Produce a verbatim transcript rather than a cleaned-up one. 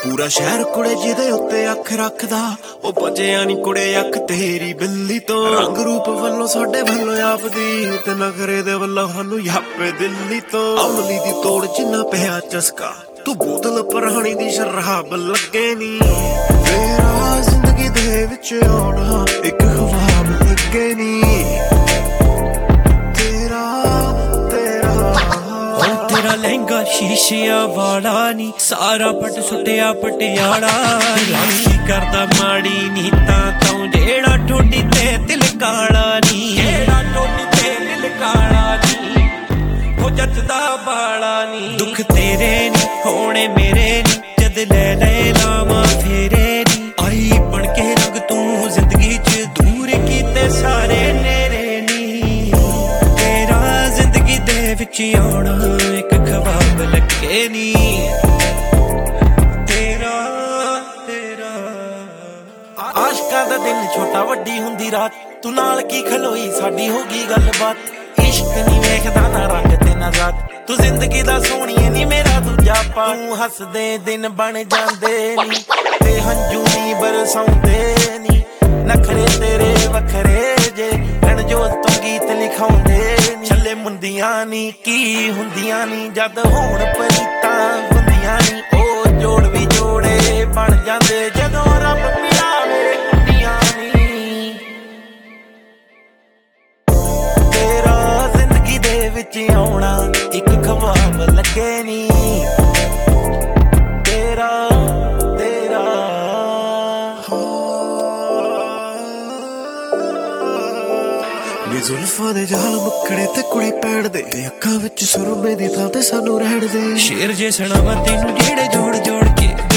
पूरा शहर कुड़े जिदे उत्ते अख रखदा ओ बचिया नी कुड़े अख तेरी बिल्ली तो रंग रूप वल्लों साडे वल्लों आपदी ते नखरे दे वल्लों सानू यापे दिल्ली तो अमली दी तोड़ जिन्ना पिया चस्का तू बोतल पुरानी दी शराब लगे नी तेरा जिंदगी दे विच आउणा इक ख्वाब लगे नी लहंगा शीशिया वाला नी सारा पट सुटिया पटियाला राखी करदा माड़ी नी तां तूं जेड़ा ठोडी ते दिल काला नी जेड़ा ठोडी ते दिल काला नी हो जचदा बाला नी दुख तेरे नी होने मेरे नी जद ले ले लावा फेरे नी आई बन के रंग तू जिंदगी च दूर कीते सारे नेरे नी तेरा जिंदगी दे विच आउणा ख्वाब लगे नी तेरा तेरा आशका दा दिन छोटा वड्डी हुंदी रात तू नाल की खलोई साडी हो गई गलबात इश्क नी वेखदा ना रंग ते ना जात तू जिंदगी दा सोहणीए नी मेरा दूजा पा तू हसदे दिन बन जांदे नी ते हंजू नी बरसाउंदे नी नखरे तेरे वखरे जे रणजोत तो गीत लिखाउंदे छले मुंदियां नी की हुंदियां नी जद होण परीतां हुंदियां नी ओ जोड़ भी जोड़े बन जांदे जदों रब मिलावे कुंडियां नी तेरा जिंदगी दे विच आउणा इक ख्वाब लगे नी तेरा तेरा जुल्फां दे जाल मुखड़े ते कुड़ी पैण दे अक्खां विच सुरमे दी थां ते सानू रहण दे शेर जे सुणावां तैनू जेड़े जोड़ जोड़ के